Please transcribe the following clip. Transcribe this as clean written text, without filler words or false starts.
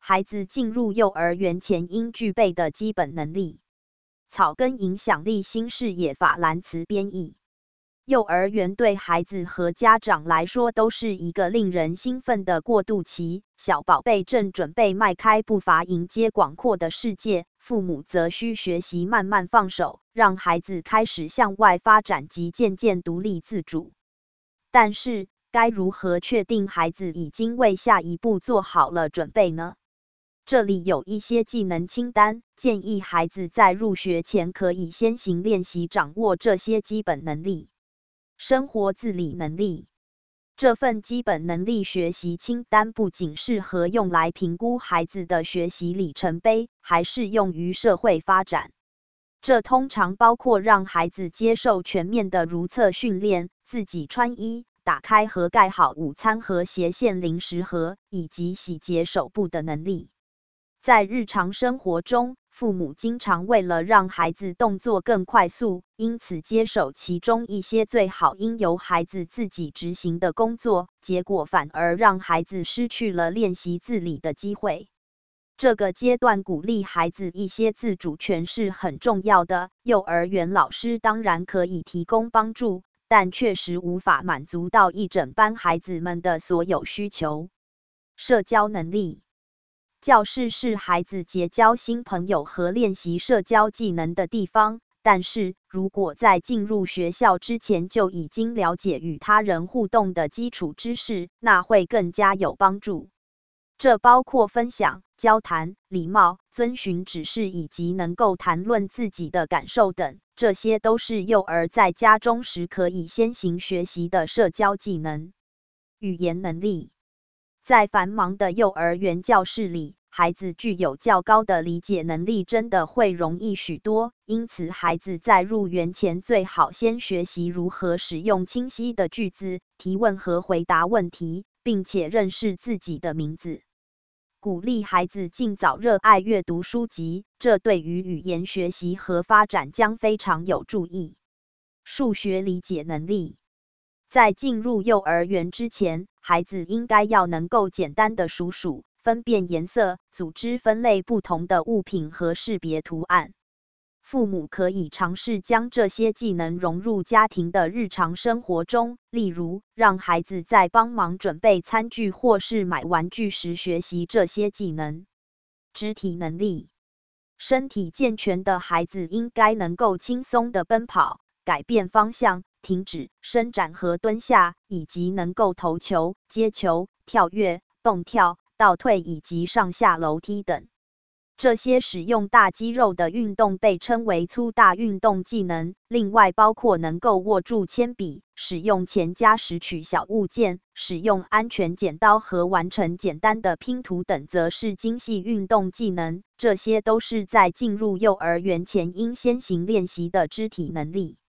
孩子进入幼儿园前应具备的基本能力。草根影响力新视野法兰茨编译。幼儿园对孩子和家长来说都是一个令人兴奋的过渡期，小宝贝正准备迈开步伐迎接广阔的世界，父母则需学习慢慢放手，让孩子开始向外发展及渐渐独立自主。但是，该如何确定孩子已经为下一步做好了准备呢？这里有一些技能清单，建议孩子在入学前可以先行练习掌握这些基本能力。生活自理能力。这份基本能力学习清单不仅适合用来评估孩子的学习里程碑，还适用于社会发展。这通常包括让孩子接受全面的如厕训练、自己穿衣、打开和盖好午餐盒、斜线零食盒，以及洗洁手部的能力。在日常生活中，父母经常为了让孩子动作更快速，因此接手其中一些最好应由孩子自己执行的工作，结果反而让孩子失去了练习自理的机会。这个阶段鼓励孩子一些自主权是很重要的，幼儿园老师当然可以提供帮助，但确实无法满足到一整班孩子们的所有需求。社交能力。教室是孩子结交新朋友和练习社交技能的地方，但是如果在进入学校之前就已经了解与他人互动的基础知识，那会更加有帮助。这包括分享、交谈、礼貌、遵循指示以及能够谈论自己的感受等，这些都是幼儿在家中时可以先行学习的社交技能。语言能力。在繁忙的幼儿园教室里，孩子具有较高的理解能力真的会容易许多，因此孩子在入园前最好先学习如何使用清晰的句子，提问和回答问题，并且认识自己的名字。鼓励孩子尽早热爱阅读书籍，这对于语言学习和发展将非常有助益。数学理解能力。在进入幼儿园之前，孩子应该要能够简单的数数、分辨颜色、组织分类不同的物品和识别图案。父母可以尝试将这些技能融入家庭的日常生活中，例如让孩子在帮忙准备餐具或是买玩具时学习这些技能。肢体能力。身体健全的孩子应该能够轻松地奔跑、改变方向、停止、伸展和蹲下，以及能够投球、接球、跳跃、蹦跳、倒退以及上下楼梯等。这些使用大肌肉的运动被称为粗大运动技能，另外包括能够握住铅笔、使用钳夹拾取小物件、使用安全剪刀和完成简单的拼图等则是精细运动技能，这些都是在进入幼儿园前应先行练习的肢体能力。